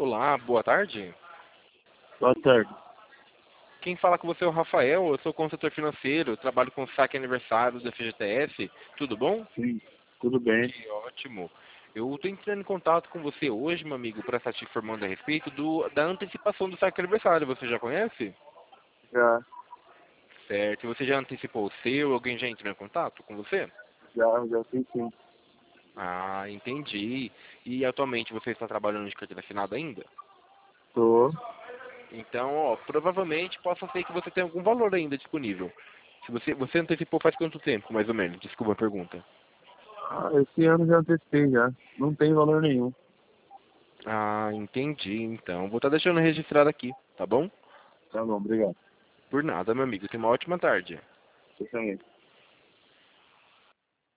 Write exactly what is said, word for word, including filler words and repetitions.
Olá, boa tarde. Boa tarde. Quem fala com você é o Rafael, eu sou consultor financeiro, trabalho com saque aniversário do F G T S. Tudo bom? Sim, tudo bem. Que ótimo. Eu estou entrando em contato com você hoje, meu amigo, para estar te informando a respeito do, da antecipação do saque aniversário. Você já conhece? Já, Certo. Você já antecipou o seu? Alguém já entrou em contato com você? já, já fiz sim. Ah, entendi. E atualmente você está trabalhando de carteira assinada ainda? Tô. Então, ó, provavelmente possa ser que você tenha algum valor ainda disponível. Se você, você antecipou faz quanto tempo, mais ou menos? Desculpa a pergunta. Ah, esse ano já antecipei já. Não tem valor nenhum. Ah, entendi. Então, vou estar deixando registrado aqui, tá bom? Tá bom, obrigado. Por nada, meu amigo. Tenha uma ótima tarde. Você também.